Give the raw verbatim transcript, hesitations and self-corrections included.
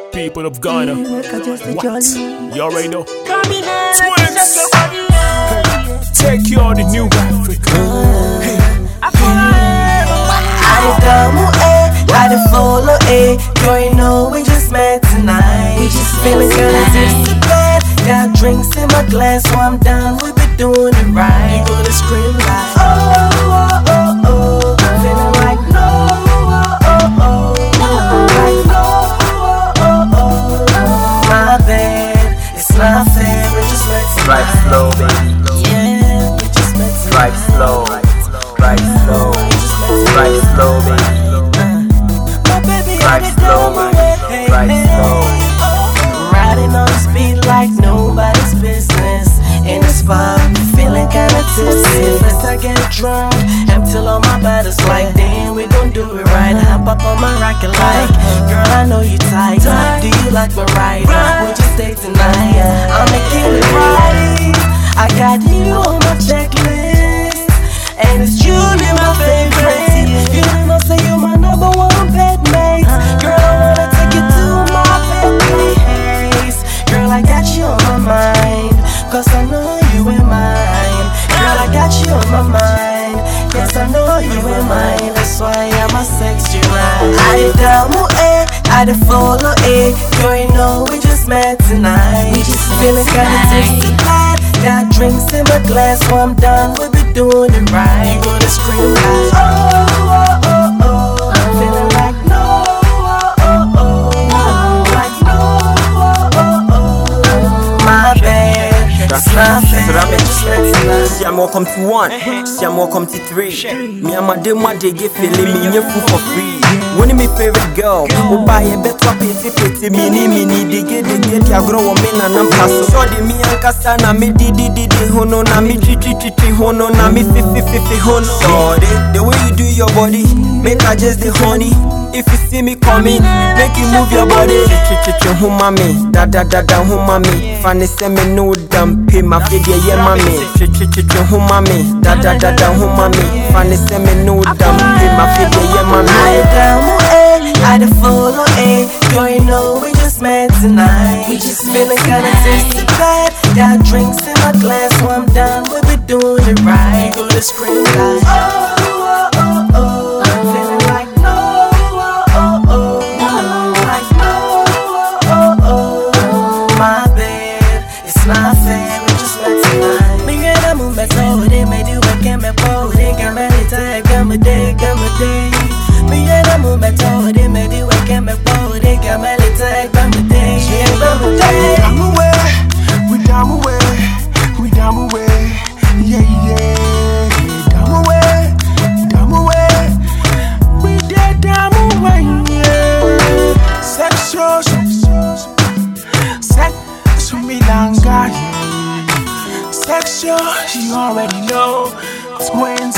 People of Ghana, what? You already know. Twins, take you on the new Africa. Hey, I damo eh, I da follow eh. You ain't know we just met tonight. We just feeling kinda tipsy bad. Got drinks in my glass, so I'm down. We be doing it right. You gonna scream like oh oh oh oh. Feeling like no oh oh oh. Like no oh oh oh. My bad, it's not fair. We just met tonight. Drive slow, baby. Yeah, we just met tonight. Drive slow, drive slow, drive slow, baby. Drive slow, drive slow. Riding on the speed like nobody's business. In the spot, feeling kinda tipsy. First I get drunk, until all my body's like, damn, we gon' do it right. Hop up on my rocket like, girl, I know you tight. Do you like my ride? We'll just stay tonight. I'm making it right. I got you on my checklist, and it's truly my favorite. You know, say you're my number one pet mate. Girl, I wanna take you to my pet place. Girl, I got you on my mind, cause I know you ain't mine. Girl, I got you on my mind, yes, I know you ain't mine. That's why I'ma sex you right. I da mo eh, I da follow eh. You ain't know we just met tonight. We just feeling kinda tipsy bad. Got drinks in my glass, so I'm done. We be doing it right. You gonna scream like oh oh oh oh. I'm feeling like no oh oh oh. Like no oh oh oh. My bad, it's not fair. Siam welcome to one, Siam welcome to three. Me and my day, my day get feeling me new food for free. One of my favorite girl, who buy a better pity pity mini mini they get they get ya grow me and I'm pass. So the me and Kasana me di di di di hono na me chi chi chi chi hono na me fi fi fi fi hono. So the, the way you do your body, make I just the honey. If you see me coming, make you move your body. Chi chi chi ho mami, da da da da ho mami. Fanny say me no damn pay my video yeah mami. Chi chi chi chi ho mami, da da da da ho mami. Fanny say me no damn pay my video yeah mami. I da mo eh, I da follow eh. You ain't know we just met tonight. We just feeling kinda tipsy bad. Got drinks in my glass, so I'm done. We be doing it right. You gonna scream like oh oh oh oh. I'm feeling like no oh oh oh. Like no oh oh oh. My bad, it's not fair. We just met tonight. Me and I move back over there, made you work and me forward. Got my time, got my day, got my day. Me and I move back over there, made you work and me forward. Got my time, got my day, got my day. I'm away, we down away, we down away, yeah yeah. Down away, down away, we dead down away, yeah. Sexual, sex, Sumilanga, yeah. Sexual, you already know. Twins,